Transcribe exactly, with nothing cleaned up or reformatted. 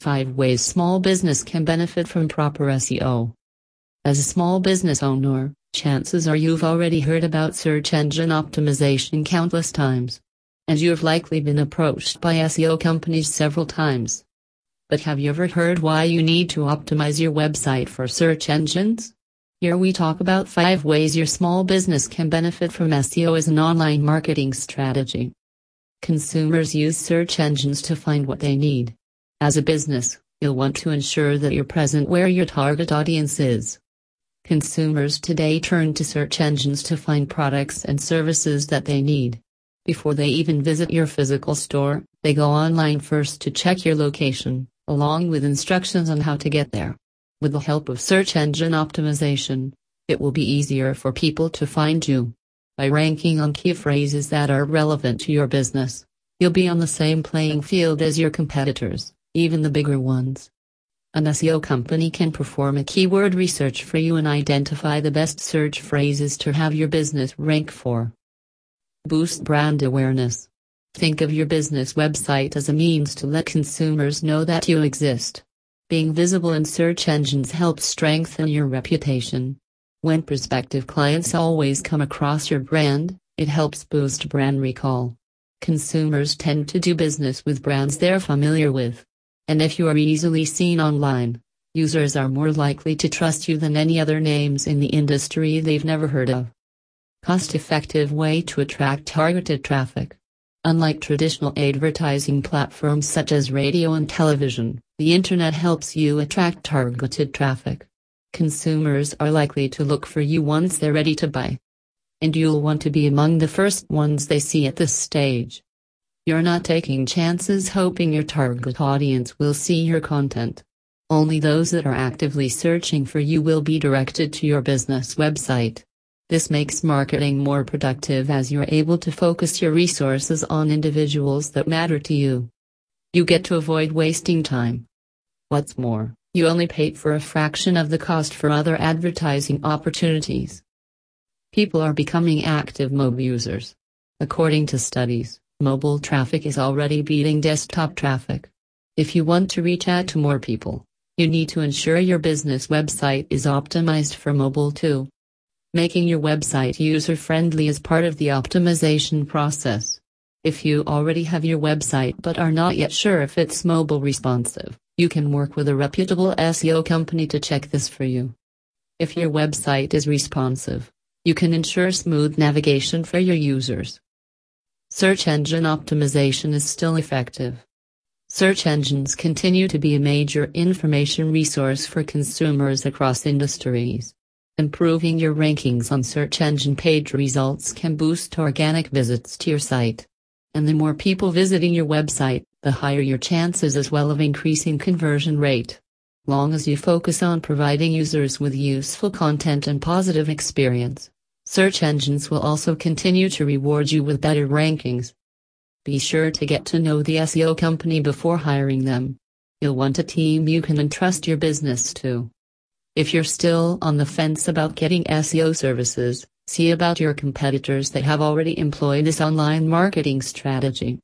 five Ways Small Business Can Benefit from Proper S E O. As a small business owner, chances are you've already heard about search engine optimization countless times. And you've likely been approached by S E O companies several times. But have you ever heard why you need to optimize your website for search engines? Here we talk about five ways your small business can benefit from S E O as an online marketing strategy. Consumers use search engines to find what they need. As a business, you'll want to ensure that you're present where your target audience is. Consumers today turn to search engines to find products and services that they need. Before they even visit your physical store, they go online first to check your location, along with instructions on how to get there. With the help of search engine optimization, it will be easier for people to find you. By ranking on key phrases that are relevant to your business, you'll be on the same playing field as your competitors, even the bigger ones. An S E O company can perform a keyword research for you and identify the best search phrases to have your business rank for. Boost brand awareness. Think of your business website as a means to let consumers know that you exist. Being visible in search engines helps strengthen your reputation. When prospective clients always come across your brand, it helps boost brand recall. Consumers tend to do business with brands they're familiar with. And if you are easily seen online, users are more likely to trust you than any other names in the industry they've never heard of. Cost-effective way to attract targeted traffic. Unlike traditional advertising platforms such as radio and television, the internet helps you attract targeted traffic. Consumers are likely to look for you once they're ready to buy. And you'll want to be among the first ones they see at this stage. You're not taking chances hoping your target audience will see your content. Only those that are actively searching for you will be directed to your business website. This makes marketing more productive as you're able to focus your resources on individuals that matter to you. You get to avoid wasting time. What's more, you only pay for a fraction of the cost for other advertising opportunities. People are becoming active mobile users. According to studies, mobile traffic is already beating desktop traffic. If you want to reach out to more people, you need to ensure your business website is optimized for mobile too. Making your website user-friendly is part of the optimization process. If you already have your website but are not yet sure if it's mobile responsive, you can work with a reputable S E O company to check this for you. If your website is responsive, you can ensure smooth navigation for your users. Search engine optimization is still effective. Search engines continue to be a major information resource for consumers across industries. Improving your rankings on search engine page results can boost organic visits to your site. And the more people visiting your website, the higher your chances as well of increasing conversion rate. Long as you focus on providing users with useful content and positive experience, search engines will also continue to reward you with better rankings. Be sure to get to know the S E O company before hiring them. You'll want a team you can entrust your business to. If you're still on the fence about getting S E O services, see about your competitors that have already employed this online marketing strategy.